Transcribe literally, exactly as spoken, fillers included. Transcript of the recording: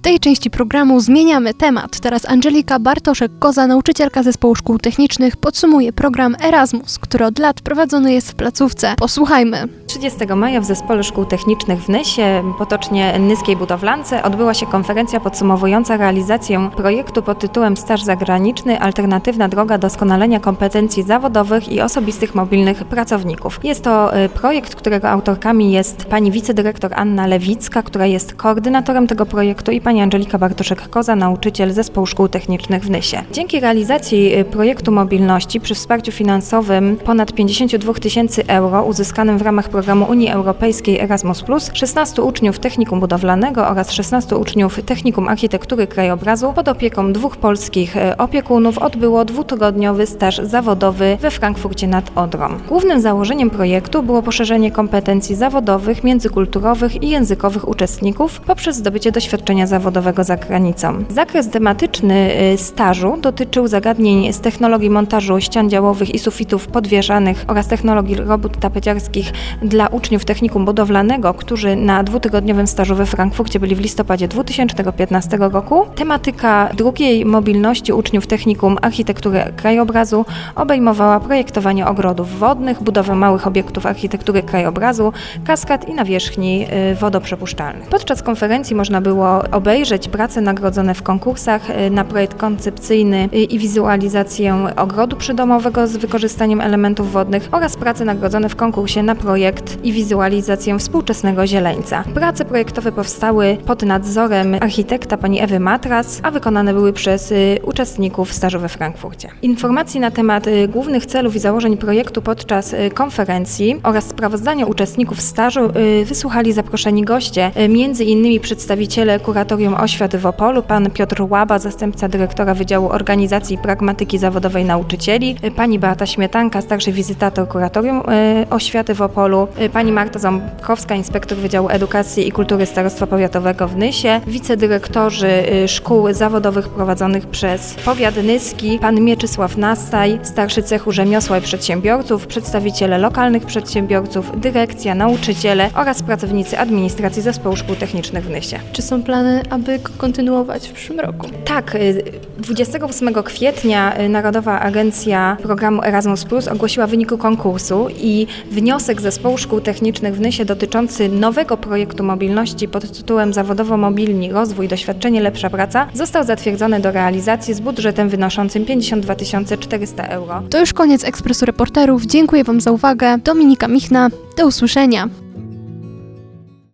tej części programu zmieniamy temat. Teraz Angelika Bartoszek-Koza, nauczycielka Zespołu Szkół Technicznych, podsumuje program Erasmus, który od lat prowadzony jest w placówce. Posłuchajmy. trzydziestego maja w Zespole Szkół Technicznych w Nysie, potocznie Nyskiej Budowlance, odbyła się konferencja podsumowująca realizację projektu pod tytułem Staż zagraniczny – alternatywna droga doskonalenia kompetencji zawodowych i osobistych mobilnych pracowników. Jest to projekt, którego autorkami jest pani wicedyrektor Anna Lewicka, która jest koordynatorem tego projektu, i pani Angelika Bartoszek-Koza, nauczyciel Zespołu Szkół Technicznych w Nysie. Dzięki realizacji projektu mobilności przy wsparciu finansowym ponad pięćdziesiąt dwa tysięcy euro uzyskanym w ramach programu Unii Europejskiej Erasmus plus, szesnastu uczniów Technikum Budowlanego oraz szesnastu uczniów Technikum Architektury Krajobrazu pod opieką dwóch polskich opiekunów odbyło dwutygodniowy staż zawodowy we Frankfurcie nad Odrą. Głównym założeniem projektu było poszerzenie kompetencji zawodowych, międzykulturowych i językowych uczestników poprzez zdobycie doświadczenia zawodowego za granicą. Zakres tematyczny stażu dotyczył zagadnień z technologii montażu ścian działowych i sufitów podwieszanych oraz technologii robót tapeciarskich dla uczniów Technikum Budowlanego, którzy na dwutygodniowym stażu we Frankfurcie byli w listopadzie dwa tysiące piętnastego roku. Tematyka drugiej mobilności uczniów Technikum Architektury Krajobrazu obejmowała projektowanie ogrodów wodnych, budowę małych obiektów architektury krajobrazu, kaskad i nawierzchni wodoprzepuszczalnych. Podczas konferencji można było obejrzeć prace nagrodzone w konkursach na projekt koncepcyjny i wizualizację ogrodu przydomowego z wykorzystaniem elementów wodnych oraz prace nagrodzone w konkursie na projekt i wizualizację współczesnego zieleńca. Prace projektowe powstały pod nadzorem architekta pani Ewy Matras, a wykonane były przez uczestników stażu we Frankfurcie. Informacji na temat głównych celów i założeń projektu podczas konferencji oraz sprawozdania uczestników stażu wysłuchali zaproszeni goście, między innymi przedstawiciele Kuratorium Oświaty w Opolu, pan Piotr Łaba, zastępca dyrektora Wydziału Organizacji i Pragmatyki Zawodowej Nauczycieli, pani Beata Śmietanka, starszy wizytator Kuratorium Oświaty w Opolu, pani Marta Ząbkowska, inspektor Wydziału Edukacji i Kultury Starostwa Powiatowego w Nysie, wicedyrektorzy szkół zawodowych prowadzonych przez powiat nyski, pan Mieczysław Nastaj, starszy cechu rzemiosła i przedsiębiorców, przedstawiciele lokalnych przedsiębiorców, dyrekcja, nauczyciele oraz pracownicy administracji Zespołu Szkół Technicznych w Nysie. Czy są plany, aby go kontynuować w przyszłym roku? Tak, dwudziestego ósmego kwietnia Narodowa Agencja Programu Erasmus plus ogłosiła wyniki konkursu i wniosek Zespołu Szkół Technicznych w Nysie dotyczący nowego projektu mobilności pod tytułem Zawodowo Mobilni, Rozwój, Doświadczenie, Lepsza Praca został zatwierdzony do realizacji z budżetem wynoszącym pięćdziesiąt dwa tysiące czterysta euro. To już koniec Ekspresu Reporterów. Dziękuję Wam za uwagę. Dominika Michna. Do usłyszenia.